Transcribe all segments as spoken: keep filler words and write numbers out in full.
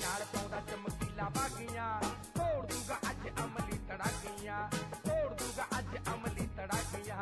नाल पाउंदा चमकीला बागियां तोड़ दूंगा अज अमली तड़ाकियां तोड़ दूंगा अज अमली तड़ाकियां।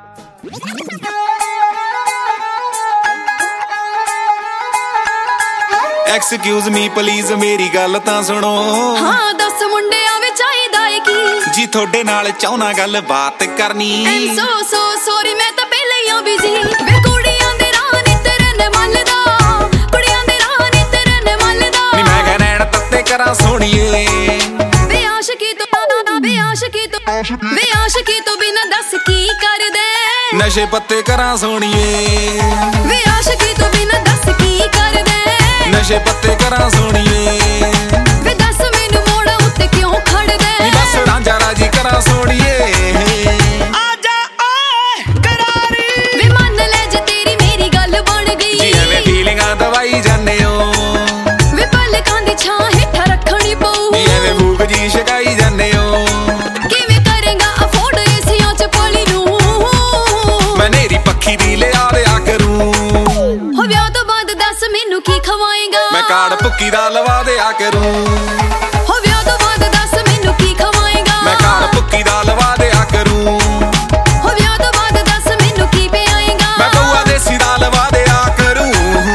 एक्सक्यूज मी प्लीज मेरी गल तां सुनो। हाँ दस मुंडियां विच आईदा है की जी थोड़े नाल चाहना गल बात करनी। सो सो सॉरी मैं तां पहले ही बिजी वे कुड़ियां दे राह नी तेरे ने मलदा कुड़ियां दे राह नी तेरे ने मलदा नी मैं कह नैन तत्ते करा सोहणीए वे आशिकी तो वे आशिकी तो वे आशिकी तो बिना दस की कर दे नशे पत्ते करा सोहणीए वे आशिकी तो बिना दस की कर दे नशे पत्ते करा सोहणीए वे दस मैनू मोड़ उत्ते क्यों खड़ दे बस रांझा राजी करा सोहणीए आजा ओए करारी वे मन ले जे तेरी मेरी गल बन गई जी एवें फीलिंगां दवाई जाने हो वे पलकां दी छां हेठा रखणी पऊ जी एवें भूख जी छकाई जाने हो किवें करेगा अफोर्ड एसियां च पाली नू मैं नेरी पक्खी दी लिया लिया करूं हो ब्याह तो बाद दस मैनू की खवाएगा मैं कार्ड भुक्की दा लवा दिया करूं हो ब्याह तो बाद दस मैनू की खवाएगा मैं कार्ड भुक्की दा लवा दिया करूं हो ब्याह तो बाद दस मैनू की पियाएगा मैं बउआ देसी दा लवा दिया करूं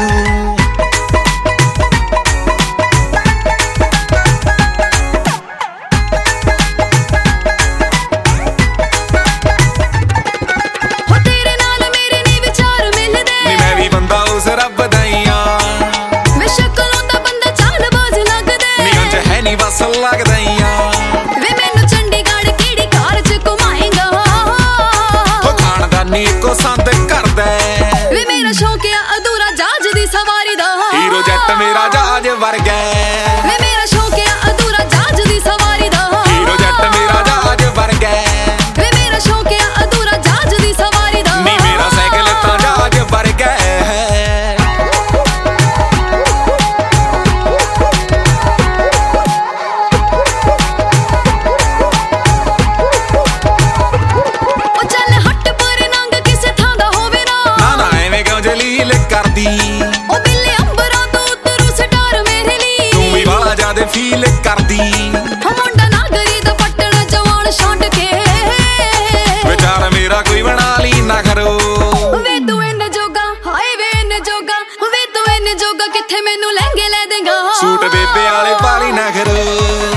हो तेरे नाल मेरे नी विचार मिलदे नी मैं भी बंदा उस रब दा ही आ वे शक्लों दा बंदा चालबाज लगदे नी उंज है नी बस लगदा ही आ वे मैनू चंडीगढ़ केड़ी कार च घुमाएगा हो खानदानी को संद करदा वे मेरा शौक है अधूरा जहाज दी सवारी दा हीरो जट मेरा जहाज वर्गा वे मेरा शौक है अधूरा जहाज दी सवारी दा हीरो जट मेरा जहाज वर्गा वे मेरा शौक है अधूरा जहाज दी सवारी दा नी मेरा साइकिल तां जहाज वर्गा ओ चल हट पर नंग किसे थां दा होवे ना ना ना एवें क्यों जलील करदी ओ बिल्ले अंबरां तो उतरू स्टार मेरे लिए तू भी वाला ज्यादा फील करदी हो मुंडा नागरी दा पट्टण जवान छंड के विचार मेरा कोई बना ली ना करो वे तू इन जोगा हाय वे इन जोगा वे तू इन जोगा किथे मैनू लहंगे ले देगा सूट बेबे वाले पाली ना करो